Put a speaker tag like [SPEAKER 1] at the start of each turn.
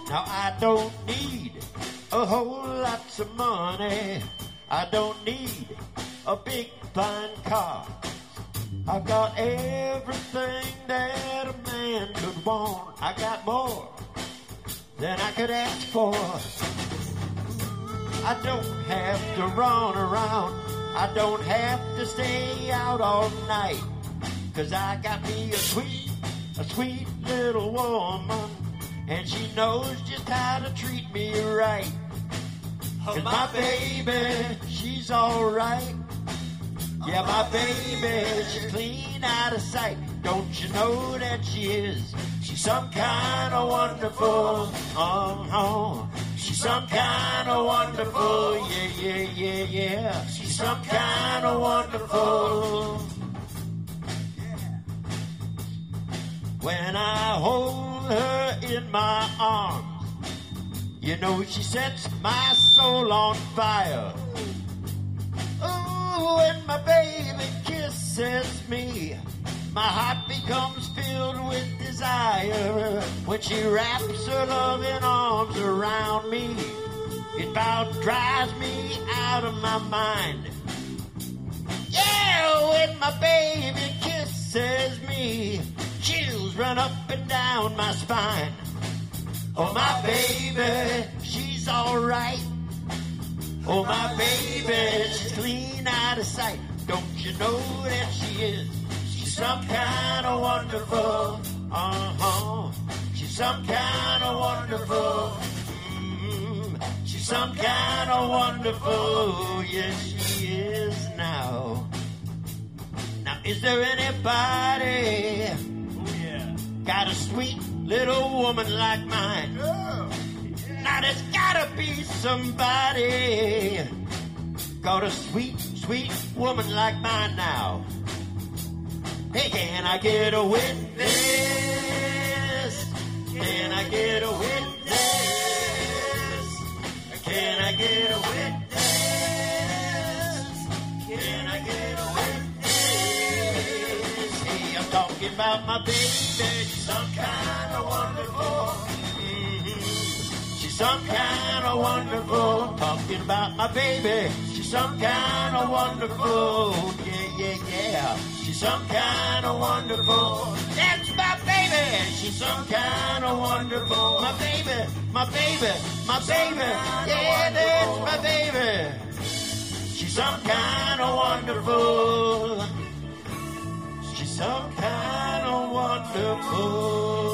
[SPEAKER 1] Now I don't need a whole lot of money. I don't need a big fine car. I've got everything that a man could want. I got more than I could ask for. I don't have to run around. I don't have to stay out all night. 'Cause I got me a sweet little woman. And she knows just how to treat me right. 'Cause my baby, she's alright. Yeah, my baby, she's clean out of sight. Don't you know that she is? She's some kind of wonderful. She's some kind of wonderful. Yeah. She's some kind of wonderful. When I hold her in my arms, you know she sets my soul on fire. Oh, when my baby kisses me, my heart becomes filled with desire. When she wraps her loving arms around me, it about drives me out of my mind. Yeah, when my baby kisses me, chills run up and down my spine. Oh, my baby, she's alright. Oh, my baby, she's clean out of sight. Don't you know that she is? She's some kind of wonderful. She's some kind of wonderful. She's some kind of wonderful. Yes, she is now. Now, is there anybody got a sweet little woman like mine? Now there's gotta be somebody got a sweet, sweet woman like mine now. Hey, can I get a witness? Can I get a witness? Can I get a witness? Can I get a witness? Hey, I'm talking about my baby. She's some kind of wonderful. She's some kind of wonderful. Talking about my baby. She's some kind of wonderful. Yeah. She's some kind of wonderful. That's my baby. She's some kind of wonderful. My baby. Yeah, that's my baby. She's some kind of wonderful. She's some kind of wonderful.